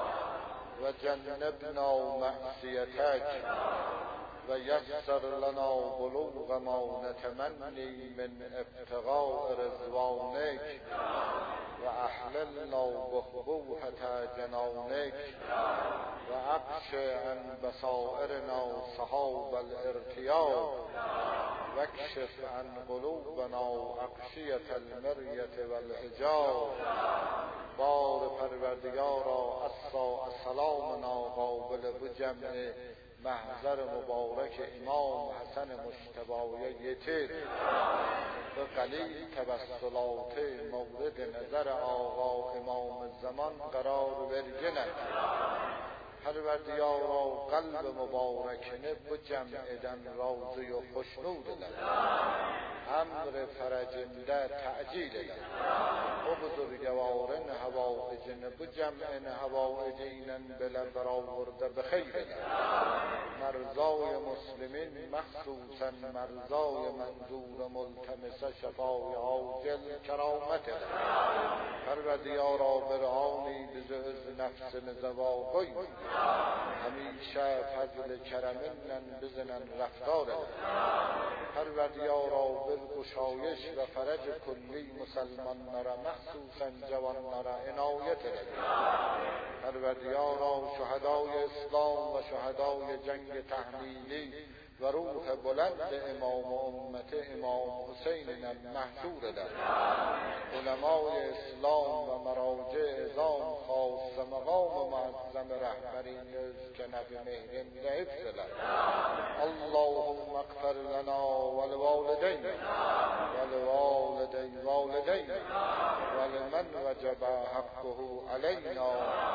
وجنبنا معصيتك ويسر لنا بلوغ ما نتمني من ابتغاء رضوانك وأحللنا بخبوحة جنانك وأقش عن بصائرنا صحاب الارتياب واكشف عن قلوبنا أقشية المرية والحجاب بار پروردگارا اصلا السلامنا قابل بجمع محضر مبارک امام حسن مجتبی یتیر به قلیل توسلات مورد نظر آقا امام زمان قرار برگند پروردگارا قلب مبارکنه بجمعدن راضی و خوشنوددن امر فرجنده تعجیل دن و بزرگوارن هوایجن بجمعن هوایجینن بله برآورده بخیر دن مرزای مسلمین مخصوصا مرزای منظور ملتمس شفای عاجل کرامت دن پروردگارا برهانی بزهز نفس نزواقی همیشه فضل کرمنن بزنن رفتار پروردگارا بالگشایش و فرج کلی مسلمان نرا مخصوصا جوان نرا عنایت لگی پروردگارا شهدای اسلام و شهدای جنگ تحمیلی و روح بلند امام و امت امام حسین محشور در علمای اسلام و مراجع اعظام خاص مقام معظم رهبری جنب مهرم لحفظ لد اللهم اغفر لنا ولوالدین ولوالدی والدین ولمن وجب حقه علینا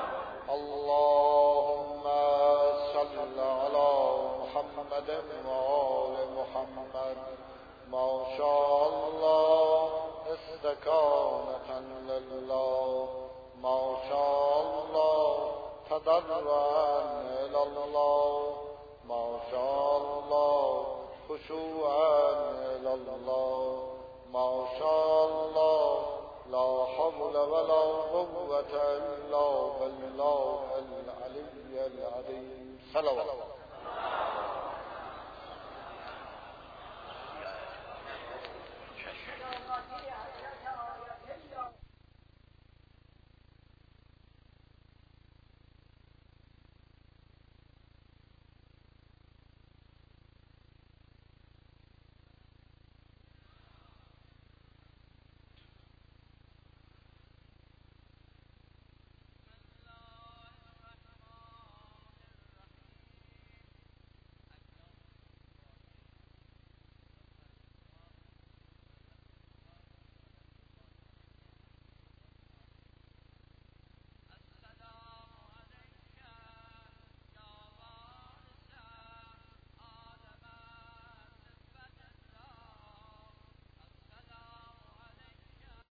اللهم صل على محمد وآل محمد ما شاء الله استكانة لله ما شاء الله تضرعا إلى الله ما شاء الله خشوعا إلى الله ما شاء الله لا حول ولا قوة إلا بالله العلي العظيم صلوات